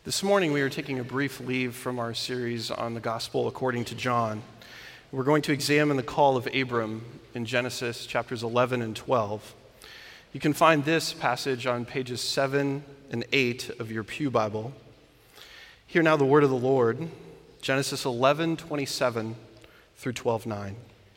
This morning we are taking a brief leave from our series on the Gospel according to John. We're going to examine the call of Abram in Genesis chapters 11 and 12. You can find this passage on pages 7 and 8 of your Pew Bible. Hear now the word of the Lord, Genesis 11:27 through 12:9.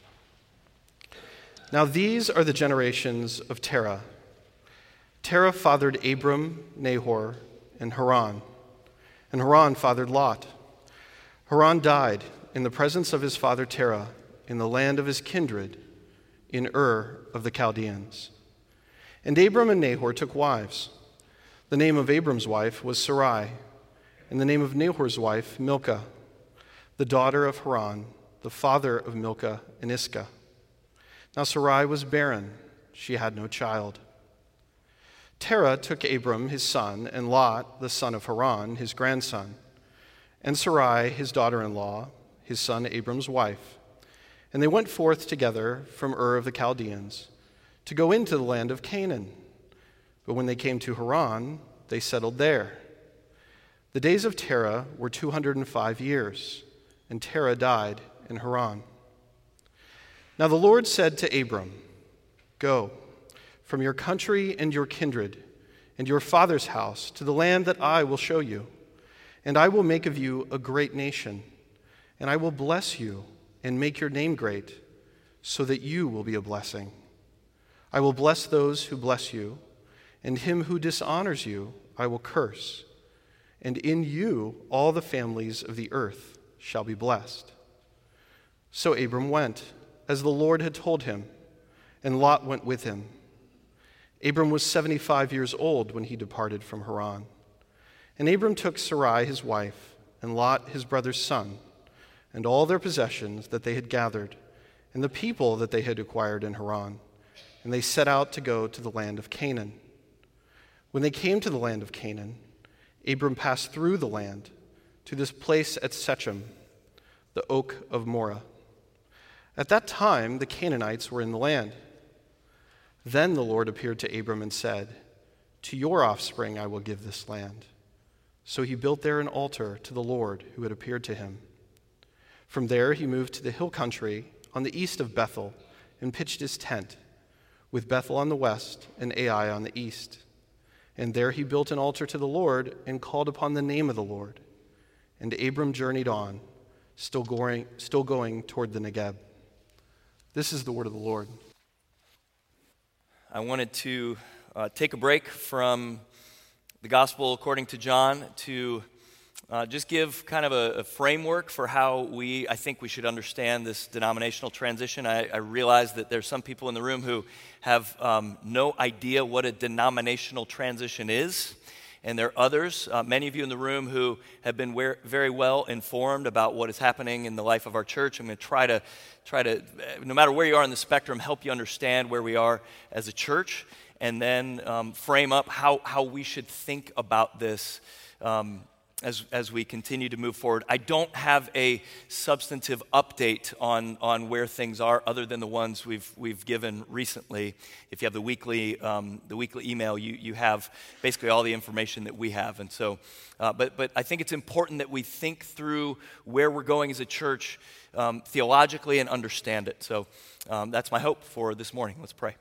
Now these are the generations of Terah. Terah fathered Abram, Nahor, and Haran. And Haran fathered Lot. Haran died in the presence of his father Terah in the land of his kindred, in Ur of the Chaldeans. And Abram and Nahor took wives. The name of Abram's wife was Sarai, and the name of Nahor's wife Milcah, the daughter of Haran, the father of Milcah and Iscah. Now Sarai was barren, she had no child. Terah took Abram his son, and Lot, the son of Haran, his grandson, and Sarai his daughter-in-law, his son Abram's wife. And they went forth together from Ur of the Chaldeans to go into the land of Canaan. But when they came to Haran, they settled there. The days of Terah were 205 years, and Terah died in Haran. Now the Lord said to Abram, "Go from your country and your kindred and your father's house to the land that I will show you, and I will make of you a great nation, and I will bless you and make your name great, so that you will be a blessing. I will bless those who bless you, and him who dishonors you I will curse, and in you all the families of the earth shall be blessed." So Abram went, as the Lord had told him, and Lot went with him. Abram was 75 years old when he departed from Haran. And Abram took Sarai his wife, and Lot his brother's son, and all their possessions that they had gathered, and the people that they had acquired in Haran, and they set out to go to the land of Canaan. When they came to the land of Canaan, Abram passed through the land to this place at Shechem, the oak of Moreh. At that time the Canaanites were in the land. Then the Lord appeared to Abram and said, "To your offspring I will give this land." So he built there an altar to the Lord who had appeared to him. From there he moved to the hill country on the east of Bethel and pitched his tent, with Bethel on the west and Ai on the east. And there he built an altar to the Lord and called upon the name of the Lord. And Abram journeyed on, still going toward the Negeb. This is the word of the Lord. I wanted to take a break from the Gospel according to John to just give kind of a framework for how I think we should understand this denominational transition. I realize that there's some people in the room who have no idea what a denominational transition is. And there are others, many of you in the room, who have been very well informed about what is happening in the life of our church. I'm going to try to, no matter where you are on the spectrum, help you understand where we are as a church, and then frame up how we should think about this as we continue to move forward. I don't have a substantive update on where things are other than the ones we've given recently. If you have the weekly email, you have basically all the information that we have. And so, but I think it's important that we think through where we're going as a church theologically and understand it. So that's my hope for this morning. Let's pray.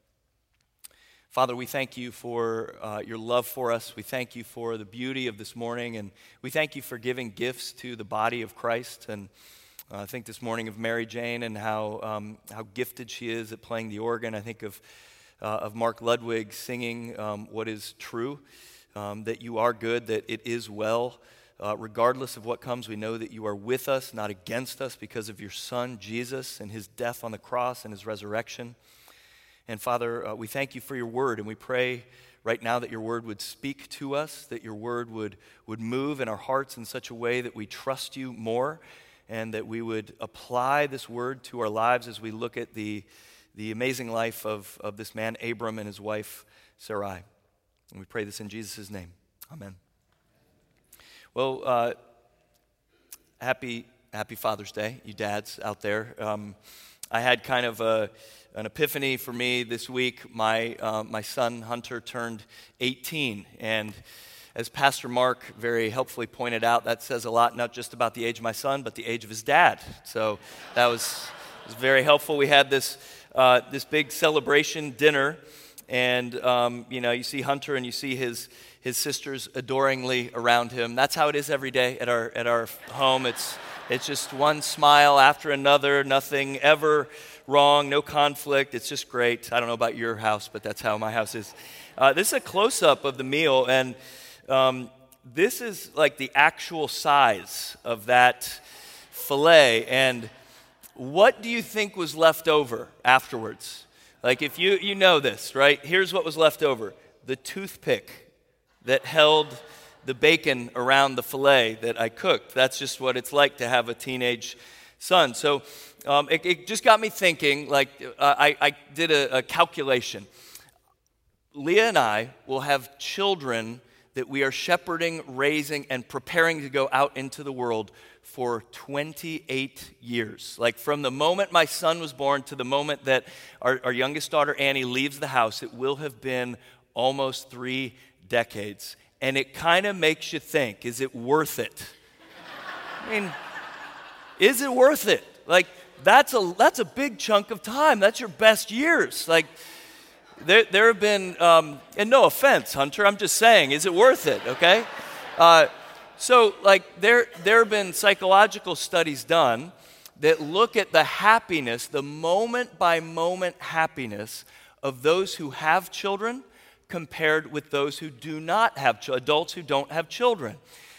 Father, we thank you for your love for us. We thank you for the beauty of this morning, and we thank you for giving gifts to the body of Christ. And I think this morning of Mary Jane and how gifted she is at playing the organ. I think of Mark Ludwig singing what is true, that you are good, that it is well. Regardless of what comes, we know that you are with us, not against us, because of your Son, Jesus, and his death on the cross and his resurrection. And Father, we thank you for your word, and we pray right now that your word would speak to us, that your word would move in our hearts in such a way that we trust you more, and that we would apply this word to our lives as we look at the amazing life of this man, Abram, and his wife, Sarai. And we pray this in Jesus' name. Amen. Well, happy Father's Day, you dads out there. I had kind of an epiphany for me this week. My son Hunter turned 18, and as Pastor Mark very helpfully pointed out, that says a lot, not just about the age of my son, but the age of his dad. So that was very helpful. We had this big celebration dinner, and you see Hunter and you see his sisters adoringly around him. That's how it is every day at our home. It's just one smile after another, nothing ever wrong, no conflict. It's just great. I don't know about your house, but that's how my house is. This is a close-up of the meal, and this is like the actual size of that filet. And what do you think was left over afterwards? Like, if you know this, right? Here's what was left over. The toothpick that held the bacon around the filet that I cooked. That's just what it's like to have a teenage son. So it just got me thinking, like, I did a calculation. Leah and I will have children that we are shepherding, raising, and preparing to go out into the world for 28 years. Like, from the moment my son was born to the moment that our youngest daughter, Annie, leaves the house, it will have been almost 3 decades. And it kind of makes you think, is it worth it? I mean, is it worth it? Like, that's a big chunk of time. That's your best years. Like, there have been, and no offense, Hunter, I'm just saying, is it worth it, okay? So, like, there have been psychological studies done that look at the happiness, the moment-by-moment happiness of those who have children compared with those who do not have adults who don't have children.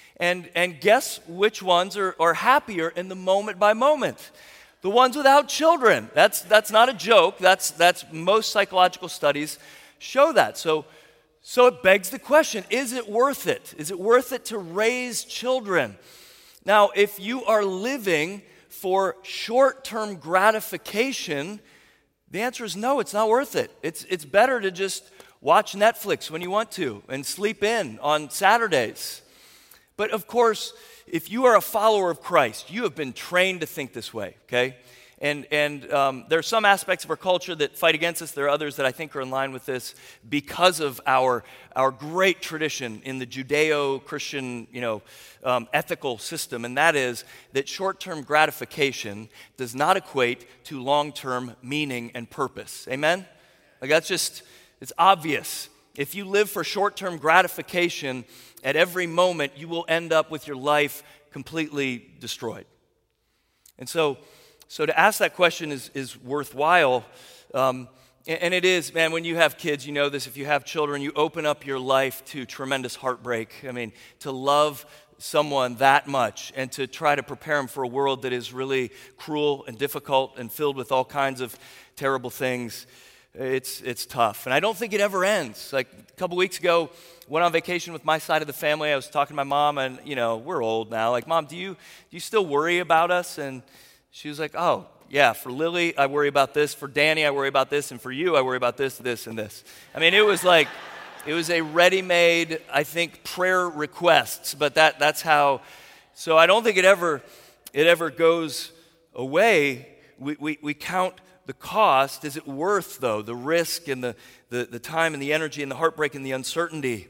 And guess which ones are happier in the moment by moment? The ones without children. That's not a joke. That's most psychological studies show that. So it begs the question, is it worth it? Is it worth it to raise children? Now, if you are living for short-term gratification, the answer is no, it's not worth it. It's better to just watch Netflix when you want to and sleep in on Saturdays. But of course, if you are a follower of Christ, you have been trained to think this way, okay? And there are some aspects of our culture that fight against us. There are others that I think are in line with this because of our great tradition in the Judeo-Christian, ethical system, and that is that short-term gratification does not equate to long-term meaning and purpose. Amen? Like, it's obvious. If you live for short-term gratification, at every moment you will end up with your life completely destroyed. And so to ask that question is worthwhile. And it is, man, when you have kids, you know this. If you have children, you open up your life to tremendous heartbreak. I mean, to love someone that much and to try to prepare them for a world that is really cruel and difficult and filled with all kinds of terrible things. It's tough. And I don't think it ever ends. Like, a couple weeks ago, went on vacation with my side of the family. I was talking to my mom, and, we're old now. Like, Mom, do you still worry about us? And she was like, oh, yeah, for Lily, I worry about this. For Danny, I worry about this. And for you, I worry about this, this, and this. I mean, it was a ready-made, I think, prayer requests. But that's how, so I don't think it ever goes away. We count the cost. Is it worth, though, the risk and the time and the energy and the heartbreak and the uncertainty?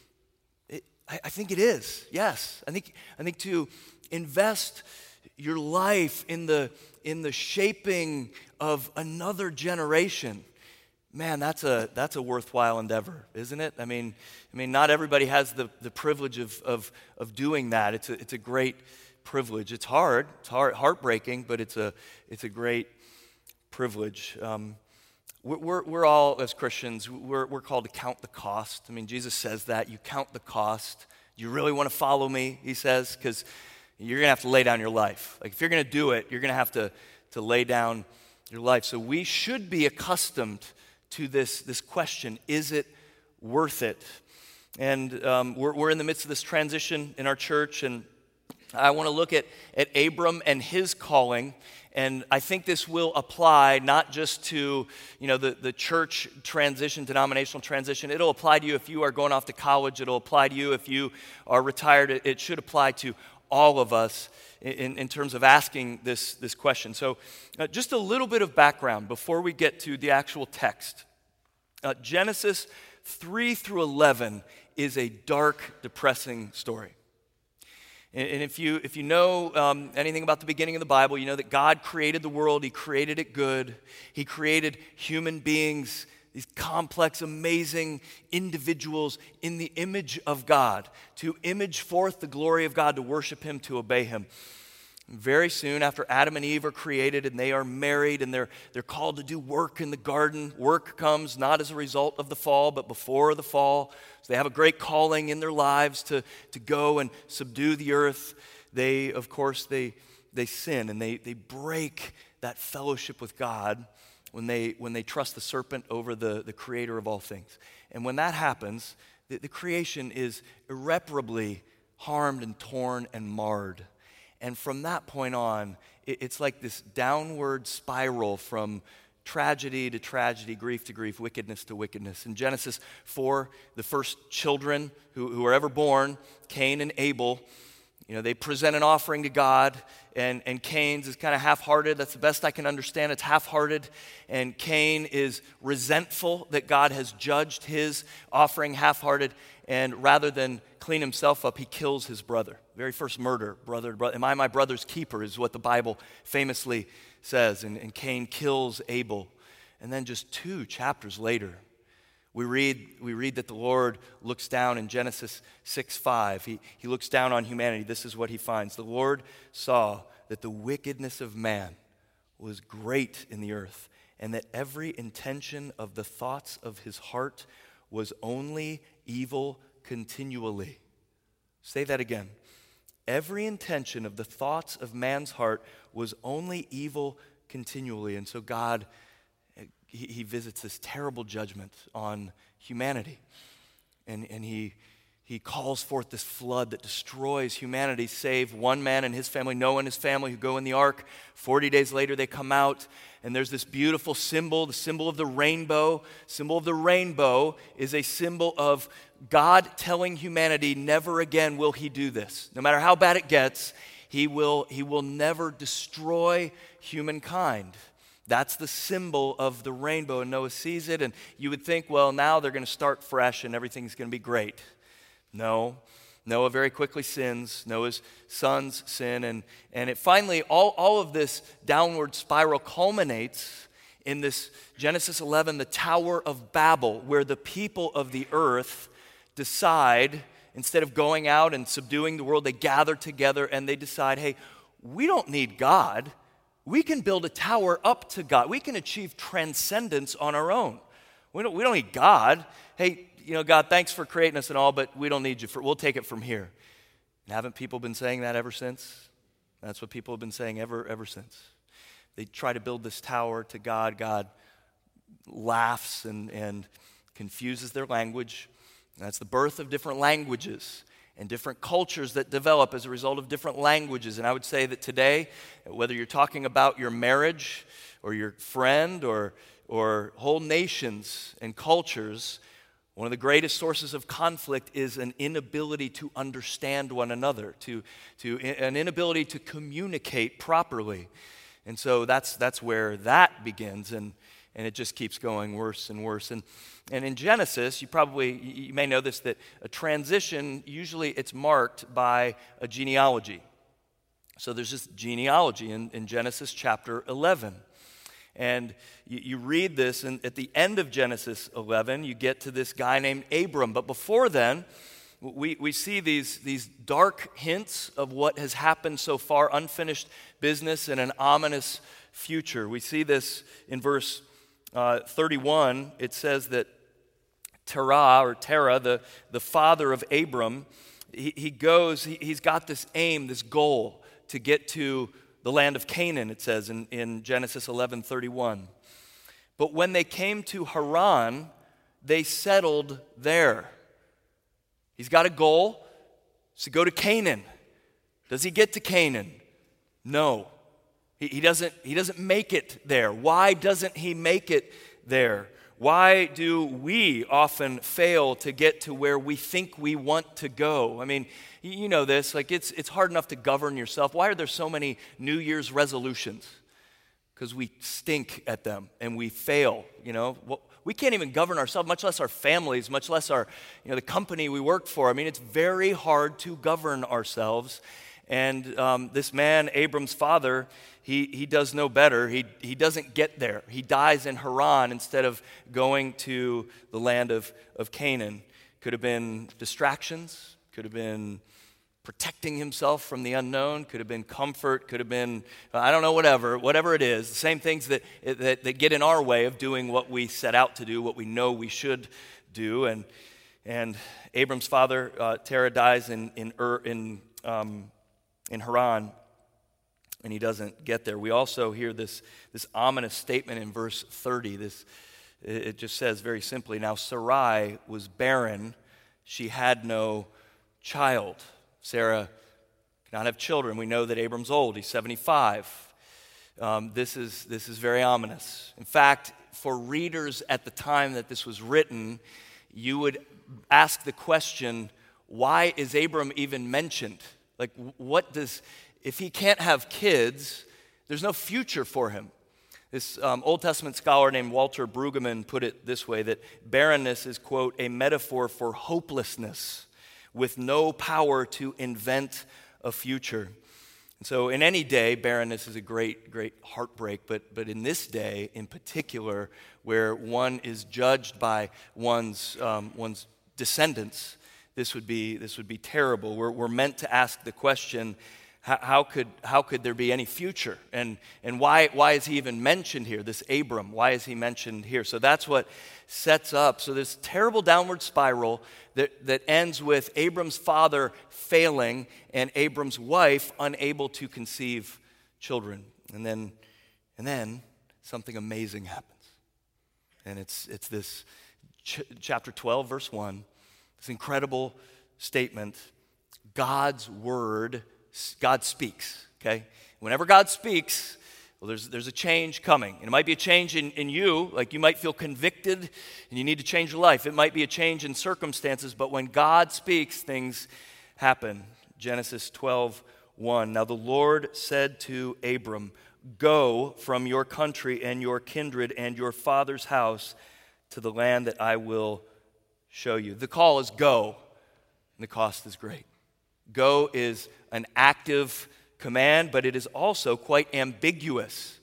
I think it is, yes. I think to invest your life in the shaping of another generation, man, that's a worthwhile endeavor, isn't it? I mean, not everybody has the privilege of doing that. It's a great privilege. It's heartbreaking, but it's a great privilege. We're all, as Christians, we're called to count the cost. I mean, Jesus says that. You count the cost. Do you really want to follow me, he says? Because you're going to have to lay down your life. Like, if you're going to do it, you're going to have to lay down your life. So we should be accustomed to this question, is it worth it? And we're in the midst of this transition in our church, and I want to look at Abram and his calling. And I think this will apply not just to, the church transition, denominational transition. It'll apply to you if you are going off to college. It'll apply to you if you are retired. It should apply to all of us in terms of asking this question. So just a little bit of background before we get to the actual text. Genesis 3 through 11 is a dark, depressing story. And if you know anything about the beginning of the Bible, you know that God created the world. He created it good. He created human beings, these complex, amazing individuals in the image of God, to image forth the glory of God, to worship Him, to obey Him. Very soon after Adam and Eve are created and they are married and they're called to do work in the garden, work comes not as a result of the fall, but before the fall. So they have a great calling in their lives to go and subdue the earth. They, of course, they sin and they break that fellowship with God when they trust the serpent over the creator of all things. And when that happens, the creation is irreparably harmed and torn and marred. And from that point on, it's like this downward spiral from tragedy to tragedy, grief to grief, wickedness to wickedness. In Genesis 4, the first children who are ever born, Cain and Abel, they present an offering to God, and Cain's is kind of half-hearted. That's the best I can understand. It's half-hearted. And Cain is resentful that God has judged his offering half-hearted, and rather than clean himself up, he kills his brother. Very first murder, brother to brother. Am I my brother's keeper is what the Bible famously says. And Cain kills Abel. And then just 2 chapters later, we read that the Lord looks down in Genesis 6:5. He looks down on humanity. This is what he finds. The Lord saw that the wickedness of man was great in the earth, and that every intention of the thoughts of his heart was only evil continually. Say that again. Every intention of the thoughts of man's heart was only evil continually. And so God, he visits this terrible judgment on humanity. And he calls forth this flood that destroys humanity, save one man and his family, Noah and his family, who go in the ark. 40 days later, they come out, and there's this beautiful symbol, the symbol of the rainbow. Symbol of the rainbow is a symbol of God telling humanity, never again will he do this. No matter how bad it gets, he will never destroy humankind. That's the symbol of the rainbow, and Noah sees it, and you would think, well, now they're going to start fresh and everything's going to be great. No. Noah very quickly sins. Noah's sons sin, and it finally, all of this downward spiral culminates in this Genesis 11, the Tower of Babel, where the people of the earth decide, instead of going out and subduing the world, they gather together and they decide, hey, we don't need God. We can build a tower up to God. We can achieve transcendence on our own. We don't need God. Hey, God, thanks for creating us and all, but we don't need you. We'll take it from here. And haven't people been saying that ever since? That's what people have been saying ever since. They try to build this tower to God. God laughs and confuses their language. That's the birth of different languages and different cultures that develop as a result of different languages. And I would say that today, whether you're talking about your marriage or your friend or whole nations and cultures, one of the greatest sources of conflict is an inability to understand one another, an inability to communicate properly. And so that's where that begins, and it just keeps going worse and worse. And in Genesis, you may know this, that a transition, usually it's marked by a genealogy. So there's this genealogy in Genesis chapter 11. And you read this, and at the end of Genesis 11, you get to this guy named Abram. But before then, we see these dark hints of what has happened so far, unfinished business and an ominous future. We see this in verse 31. It says that Terah, the father of Abram, he's got this aim, this goal to get to the land of Canaan, it says in Genesis 11:31. But when they came to Haran, they settled there. He's got a goal, it's to go to Canaan. Does he get to Canaan? No. He doesn't make it there. Why doesn't he make it there? Why do we often fail to get to where we think we want to go? I mean, you know this, like it's hard enough to govern yourself. Why are there so many New Year's resolutions? because we stink at them and we fail, We can't even govern ourselves, much less our families, much less our, the company we work for. I mean, it's very hard to govern ourselves. And this man, Abram's father, he does no better. He doesn't get there. He dies in Haran instead of going to the land of Canaan. Could have been distractions, could have been protecting himself from the unknown, could have been comfort, could have been, I don't know, whatever it is. The same things that get in our way of doing what we set out to do, what we know we should do. And Abram's father, Terah, dies in Haran, and he doesn't get there. We also hear this ominous statement in verse 30. It just says very simply, now Sarai was barren, she had no child. Sarah cannot have children. We know that Abram's old, he's 75. This is very ominous. In fact, for readers at the time that this was written, you would ask the question, why is Abram even mentioned? Like, if he can't have kids, there's no future for him. This Old Testament scholar named Walter Brueggemann put it this way, that barrenness is, quote, a metaphor for hopelessness with no power to invent a future. And so in any day, barrenness is a great, great heartbreak, but in this day in particular, where one is judged by one's descendants, this would be terrible. We're meant to ask the question, how could there be any future? And why is he even mentioned here, this Abram? Why is he mentioned here? So that's what sets up. So this terrible downward spiral that ends with Abram's father failing and Abram's wife unable to conceive children. And then something amazing happens. And it's this chapter 12, verse 1, this incredible statement, God speaks, okay? Whenever God speaks, well, there's a change coming. And it might be a change in you, like you might feel convicted and you need to change your life. It might be a change in circumstances, but when God speaks, things happen. Genesis 12:1. Now the Lord said to Abram, go from your country and your kindred and your father's house to the land that I will show you. The call is go, and the cost is great. Go is an active command, but it is also quite ambiguous.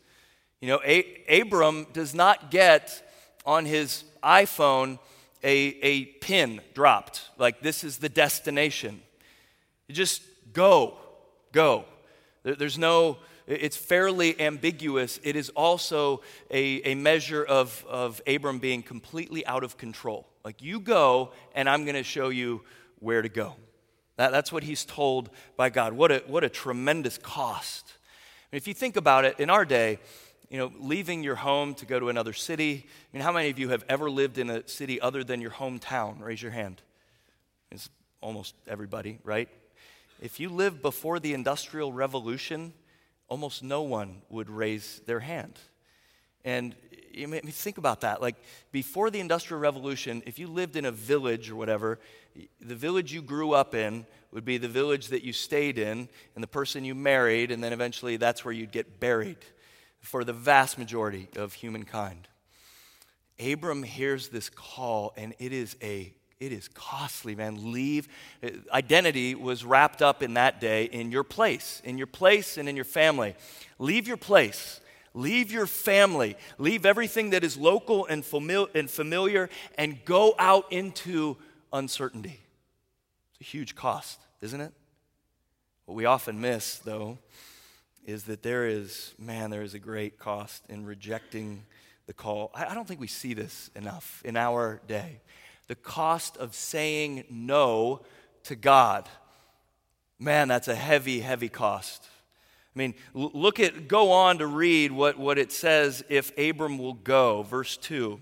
Abram does not get on his iPhone a pin dropped, like this is the destination. You just go. There's no, it's fairly ambiguous. It is also a measure of Abram being completely out of control. Like, you go, and I'm going to show you where to go. That's what he's told by God. What a tremendous cost. I mean, if you think about it, in our day, leaving your home to go to another city, how many of you have ever lived in a city other than your hometown? Raise your hand. It's almost everybody, right? If you lived before the Industrial Revolution, almost no one would raise their hand. And think about that. Like, before the Industrial Revolution, if you lived in a village or whatever, the village you grew up in would be the village that you stayed in, and the person you married, and then eventually that's where you'd get buried for the vast majority of humankind. Abram hears this call, and it is costly, man. Leave. Identity was wrapped up in that day in your place and in your family. Leave your place. Leave your family. Leave everything that is local and familiar and go out into uncertainty. It's a huge cost, isn't it? What we often miss, though, is that there is a great cost in rejecting the call. I don't think we see this enough in our day. The cost of saying no to God. Man, that's a heavy, heavy cost. I mean, go on to read what it says if Abram will go. Verse 2.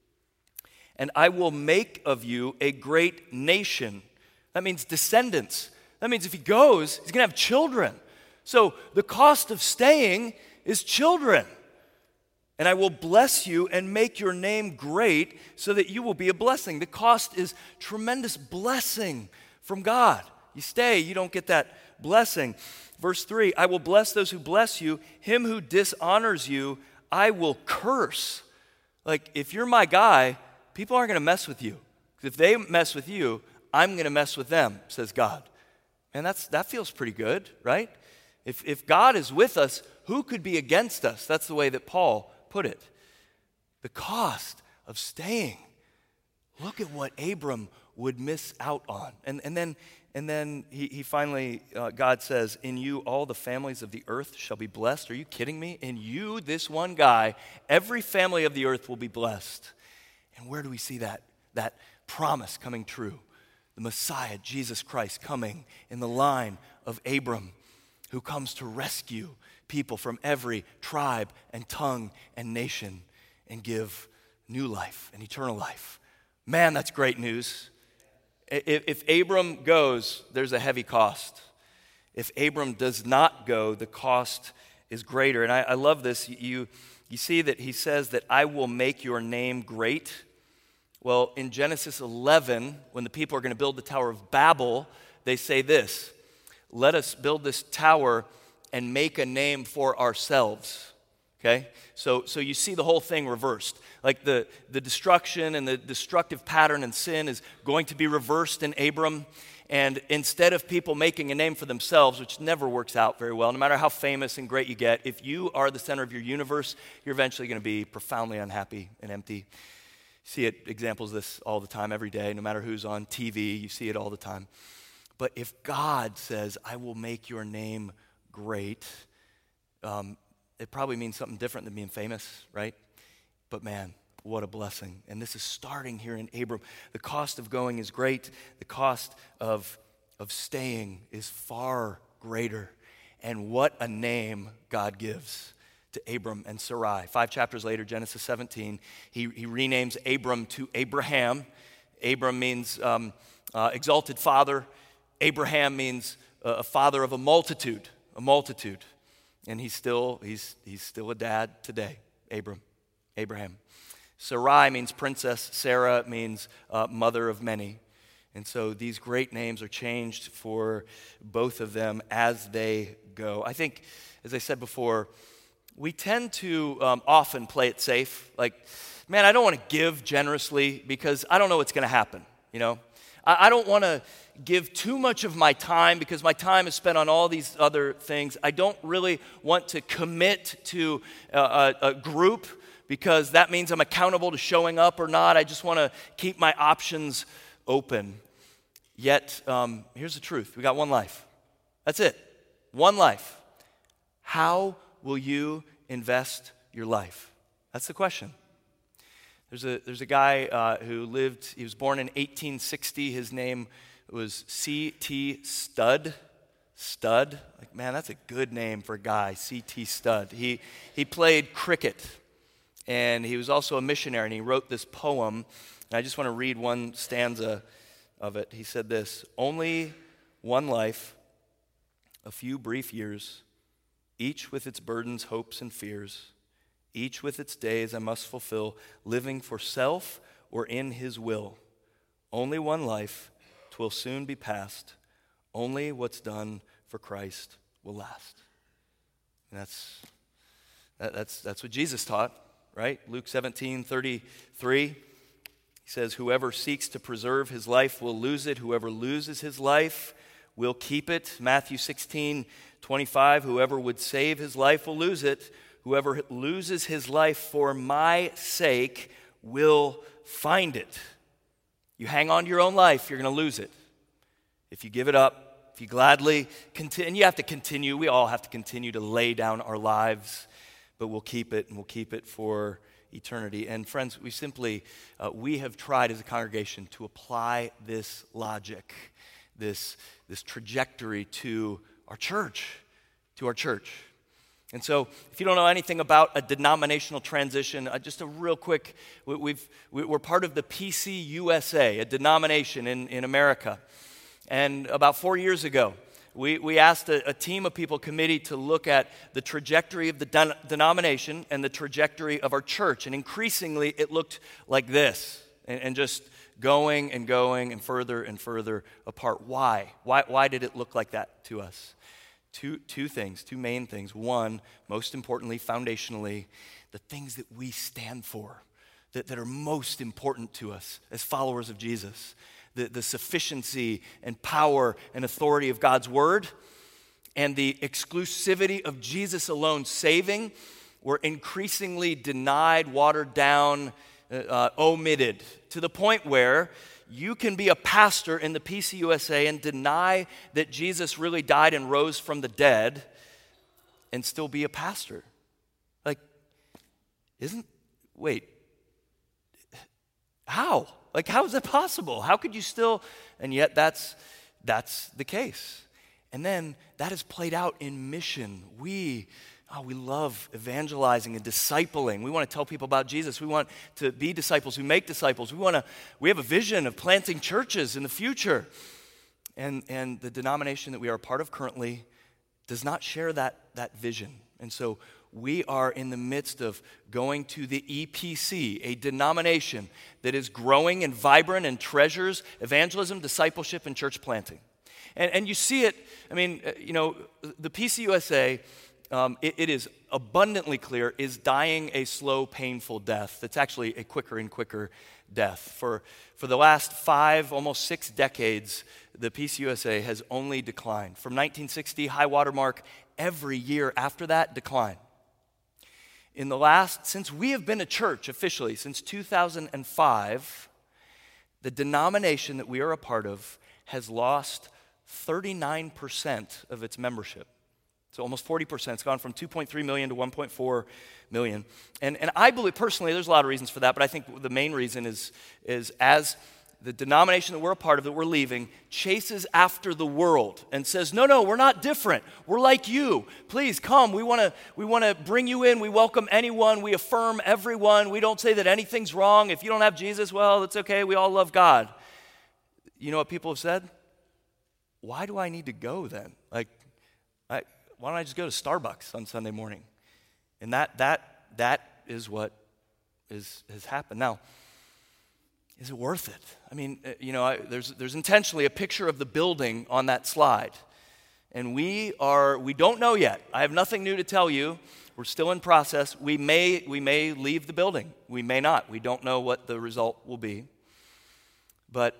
And I will make of you a great nation. That means descendants. That means if he goes, he's going to have children. So the cost of staying is children. And I will bless you and make your name great so that you will be a blessing. The cost is tremendous blessing from God. you stay, you don't get that blessing. Verse 3, I will bless those who bless you. Him who dishonors you, I will curse. Like, if you're my guy, people aren't going to mess with you. If they mess with you, I'm going to mess with them, says God. And that feels pretty good, right? If God is with us, who could be against us? That's the way that Paul put it. The cost of staying. Look at what Abram would miss out on. And then he finally, God says, in you all the families of the earth shall be blessed. Are you kidding me? In you, this one guy, every family of the earth will be blessed. And where do we see that promise coming true? The Messiah, Jesus Christ, coming in the line of Abram, who comes to rescue people from every tribe and tongue and nation and give new life and eternal life. Man, that's great news. If Abram goes, there's a heavy cost. If Abram does not go, the cost is greater. And I love this. You see that he says that I will make your name great. Well, in Genesis 11, when the people are going to build the Tower of Babel, they say this, let us build this tower and make a name for ourselves. Okay? So you see the whole thing reversed. Like the destruction and the destructive pattern and sin is going to be reversed in Abram. And instead of people making a name for themselves, which never works out very well, no matter how famous and great you get, if you are the center of your universe, you're eventually going to be profoundly unhappy and empty. See examples of this all the time, every day, no matter who's on TV, you see it all the time. But if God says, I will make your name great, it probably means something different than being famous, right? But man, what a blessing. And this is starting here in Abram. The cost of going is great. The cost of staying is far greater. And what a name God gives to Abram and Sarai. 5 chapters later, Genesis 17, he renames Abram to Abraham. Abram means exalted father. Abraham means a father of a multitude. And he's still a dad today, Abraham. Sarai means princess. Sarah means mother of many. And so these great names are changed for both of them as they go. I think, as I said before, we tend to often play it safe. Like, man, I don't want to give generously because I don't know what's going to happen, you know? I don't want to give too much of my time because my time is spent on all these other things. I don't really want to commit to a group because that means I'm accountable to showing up or not. I just want to keep my options open. Yet, here's the truth. We got one life. That's it. One life. How will you invest your life? That's the question. There's a guy who he was born in 1860. His name was C.T. Studd. Studd. Like, man, that's a good name for a guy, C.T. Studd. He played cricket, and he was also a missionary, and he wrote this poem, and I just want to read one stanza of it. He said this, only one life, a few brief years, each with its burdens, hopes, and fears, each with its days I must fulfill, living for self or in his will. Only one life, 'twill soon be past. Only what's done for Christ will last. And that's what Jesus taught, right? Luke 17:33. He says, whoever seeks to preserve his life will lose it. Whoever loses his life will keep it. Matthew 16:25. Whoever would save his life will lose it. Whoever loses his life for my sake will find it. You hang on to your own life, you're going to lose it. If you give it up, if you gladly continue, and you have to continue, we all have to continue to lay down our lives, but we'll keep it, and we'll keep it for eternity. And friends, we have tried as a congregation to apply this logic, this trajectory to our church. And so, if you don't know anything about a denominational transition, just a real quick, we're part of the PCUSA, a denomination in America. And about 4 years ago, we asked a team of people, committee, to look at the trajectory of the denomination and the trajectory of our church. And increasingly, it looked like this. And just going and going and further apart. Why? Why did it look like that to us? Two main things. One, most importantly, foundationally, the things that we stand for, that are most important to us as followers of Jesus. The sufficiency and power and authority of God's word and the exclusivity of Jesus alone saving were increasingly denied, watered down, omitted, to the point where you can be a pastor in the PCUSA and deny that Jesus really died and rose from the dead and still be a pastor. Like, wait, how? Like, how is that possible? How could you still, and yet that's the case. And then that is played out in mission. We love evangelizing and discipling. We want to tell people about Jesus. We want to be disciples who make disciples. We have a vision of planting churches in the future. And the denomination that we are a part of currently does not share that vision. And so we are in the midst of going to the EPC, a denomination that is growing and vibrant and treasures evangelism, discipleship, and church planting. And you see it, the PCUSA, it is abundantly clear, is dying a slow, painful death. That's actually a quicker and quicker death. For the last 5, almost 6 decades, the PCUSA has only declined. From 1960, high water mark, every year after that, decline. Since we have been a church officially, since 2005, the denomination that we are a part of has lost 39% of its membership. So almost 40%. It's gone from 2.3 million to 1.4 million. And I believe, personally, there's a lot of reasons for that, but I think the main reason is as the denomination that we're a part of, that we're leaving, chases after the world and says, no, we're not different. We're like you. Please come. We want to bring you in. We welcome anyone. We affirm everyone. We don't say that anything's wrong. If you don't have Jesus, well, it's okay. We all love God. You know what people have said? Why do I need to go then? Why don't I just go to Starbucks on Sunday morning? And that is what has happened. Now, is it worth it? There's intentionally a picture of the building on that slide. And we don't know yet. I have nothing new to tell you. We're still in process. We may leave the building. We may not. We don't know what the result will be. But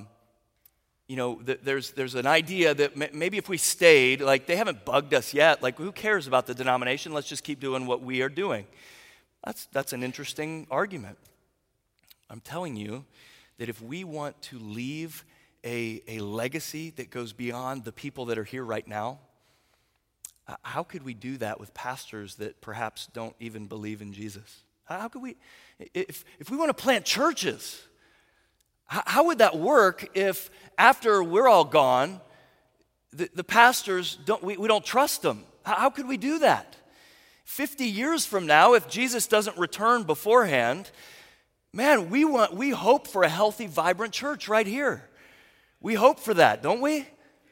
there's an idea that maybe if we stayed, they haven't bugged us yet. Who cares about the denomination? Let's just keep doing what we are doing. That's an interesting argument. I'm telling you that if we want to leave a legacy that goes beyond the people that are here right now, how could we do that with pastors that perhaps don't even believe in Jesus? How could we, if we want to plant churches, how would that work if after we're all gone, the pastors, we don't trust them? How could we do that? 50 years from now, if Jesus doesn't return beforehand, man, we hope for a healthy, vibrant church right here. We hope for that, don't we?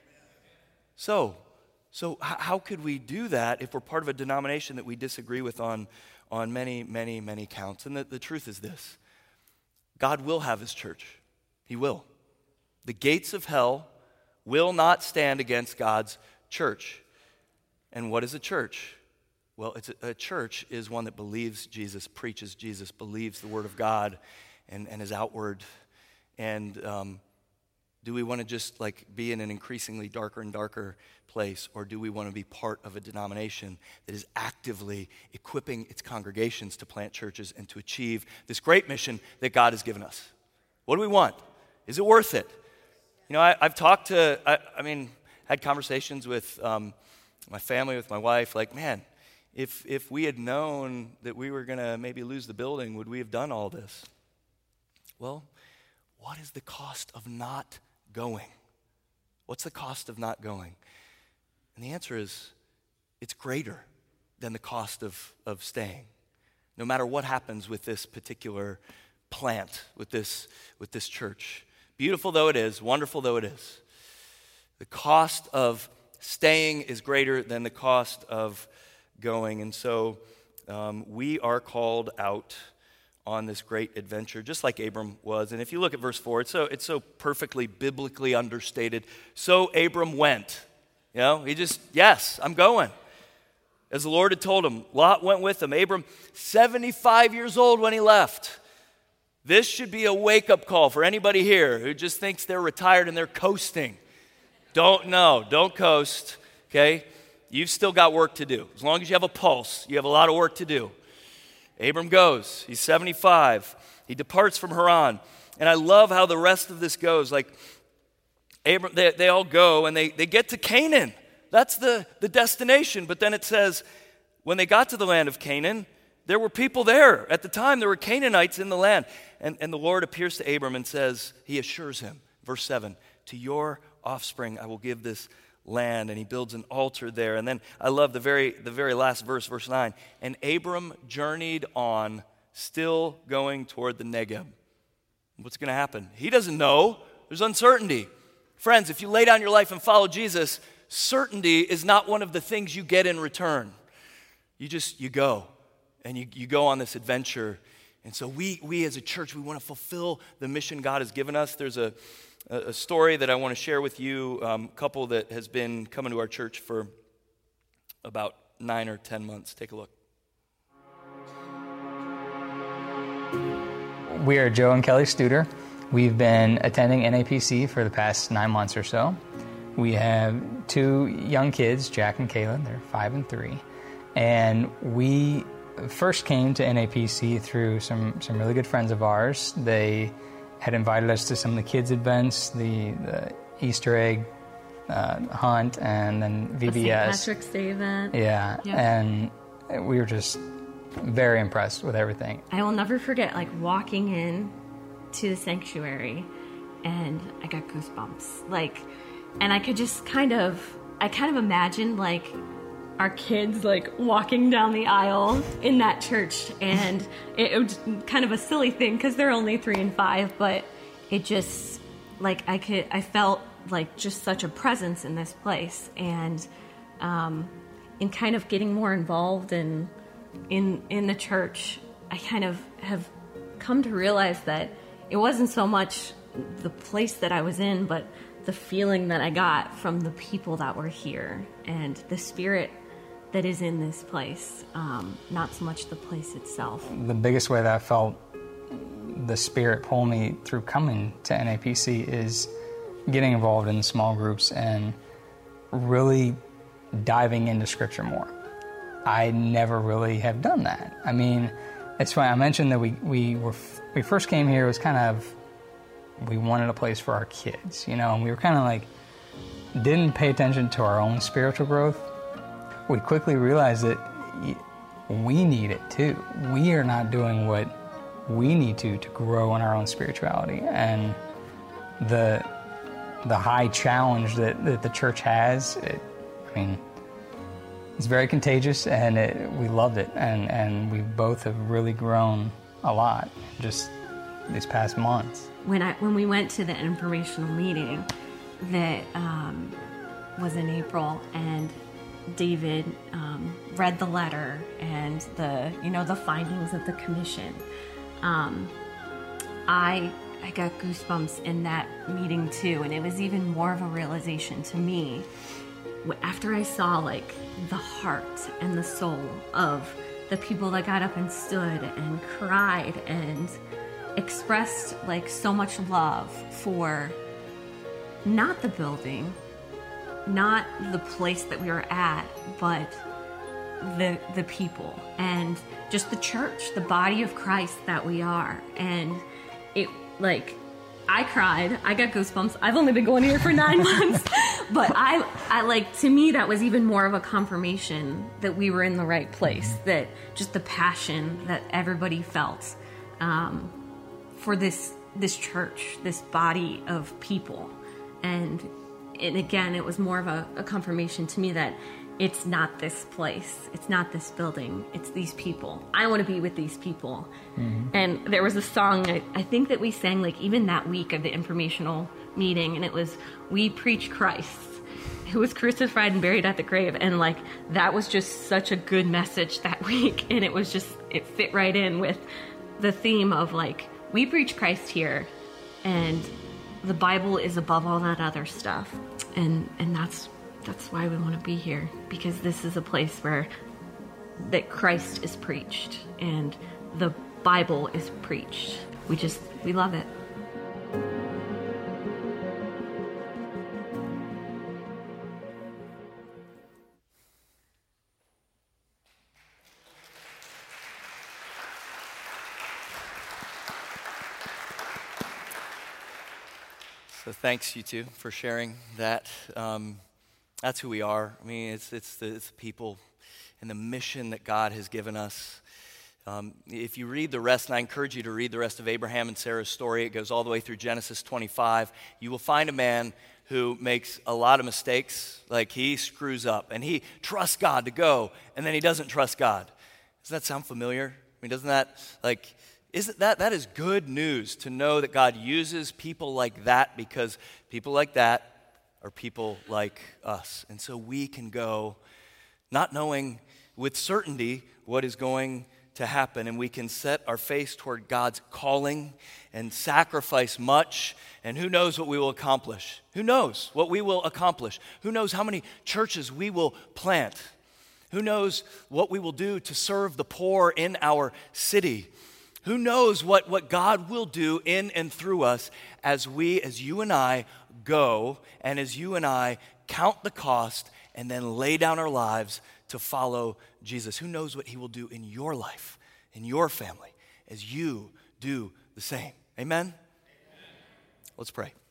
So how could we do that if we're part of a denomination that we disagree with on many, many, many counts? And the truth is this: God will have his church. He will. The gates of hell will not stand against God's church. And what is a church? Well, a church is one that believes Jesus, preaches Jesus, believes the word of God, and is outward. And do we want to just be in an increasingly darker and darker place, or do we want to be part of a denomination that is actively equipping its congregations to plant churches and to achieve this great mission that God has given us? What do we want? Is it worth it? I've talked to, had conversations with my family, with my wife, man, if we had known that we were going to maybe lose the building, would we have done all this? Well, what is the cost of not going? What's the cost of not going? And the answer is, it's greater than the cost of staying. No matter what happens with this particular plant, with this church, beautiful though it is, wonderful though it is, the cost of staying is greater than the cost of going. And so we are called out on this great adventure, just like Abram was. And if you look at verse 4, it's so perfectly biblically understated. So Abram went. He just, yes, I'm going. As the Lord had told him, Lot went with him. Abram, 75 years old when he left. This should be a wake-up call for anybody here who just thinks they're retired and they're coasting. Don't coast, okay? You've still got work to do. As long as you have a pulse, you have a lot of work to do. Abram goes. He's 75. He departs from Haran. And I love how the rest of this goes. Like, Abram, they all go and they get to Canaan. That's the destination. But then it says, when they got to the land of Canaan, there were people there. At the time, there were Canaanites in the land. And the Lord appears to Abram and says, he assures him, verse 7, to your offspring I will give this land. And he builds an altar there. And then I love the very last verse, verse 9. And Abram journeyed on, still going toward the Negeb. What's going to happen? He doesn't know. There's uncertainty. Friends, if you lay down your life and follow Jesus, certainty is not one of the things you get in return. You go. And you go on this adventure. And so we as a church, we want to fulfill the mission God has given us. There's a story that I want to share with you, a couple that has been coming to our church for about 9 or 10 months. Take a look. We are Joe and Kelly Studer. We've been attending NAPC for the past 9 months or so. We have 2 young kids, Jack and Kayla. They're 5 and 3. And we first came to NAPC through some really good friends of ours. They had invited us to some of the kids' events, the Easter egg hunt, and then VBS. The St. Patrick's Day event. Yeah, yep. And we were just very impressed with everything. I will never forget, walking in to the sanctuary, and I got goosebumps. And I could just kind of imagined, our kids walking down the aisle in that church, and it was kind of a silly thing because they're only 3 and 5, but it just I felt just such a presence in this place, and in kind of getting more involved in the church, I kind of have come to realize that it wasn't so much the place that I was in, but the feeling that I got from the people that were here and the spirit that is in this place, not so much the place itself. The biggest way that I felt the Spirit pull me through coming to NAPC is getting involved in small groups and really diving into Scripture more. I never really have done that. I mean, it's funny, I mentioned that we first came here, it was kind of, we wanted a place for our kids, and we were kind of didn't pay attention to our own spiritual growth. We quickly realized that we need it too. We are not doing what we need to grow in our own spirituality. And the high challenge that the church has, it's very contagious, and we loved it. And we both have really grown a lot just these past months. When we went to the informational meeting that was in April, and David read the letter and the findings of the commission, I got goosebumps in that meeting too, and it was even more of a realization to me after I saw the heart and the soul of the people that got up and stood and cried and expressed so much love for not the building, not the place that we were at, but the people and just the church, the body of Christ that we are. And it I cried. I got goosebumps. I've only been going here for 9 months, but I to me that was even more of a confirmation that we were in the right place. That just the passion that everybody felt for this church, this body of people, and again, it was more of a confirmation to me that it's not this place, it's not this building, it's these people. I want to be with these people. Mm-hmm. And there was a song I think that we sang even that week of the informational meeting, and it was "We Preach Christ, who was crucified and buried at the grave." And that was just such a good message that week, and it was just, it fit right in with the theme of like, we preach Christ here, and the Bible is above all that other stuff. And that's why we want to be here, because this is a place where that Christ is preached and the Bible is preached. We love it. So thanks, you two, for sharing that. That's who we are. I mean, it's the people and the mission that God has given us. If you read the rest, and I encourage you to read the rest of Abraham and Sarah's story, it goes all the way through Genesis 25, you will find a man who makes a lot of mistakes, like he screws up, and he trusts God to go, and then he doesn't trust God. Doesn't that sound familiar? I mean, doesn't that, like, isn't that is good news to know that God uses people like that, because people like that are people like us. And so we can go not knowing with certainty what is going to happen, and we can set our face toward God's calling and sacrifice much, and who knows what we will accomplish? Who knows what we will accomplish? Who knows how many churches we will plant? Who knows what we will do to serve the poor in our city? Who knows what God will do in and through us as you and I go, and as you and I count the cost and then lay down our lives to follow Jesus. Who knows what he will do in your life, in your family, as you do the same. Amen? Let's pray.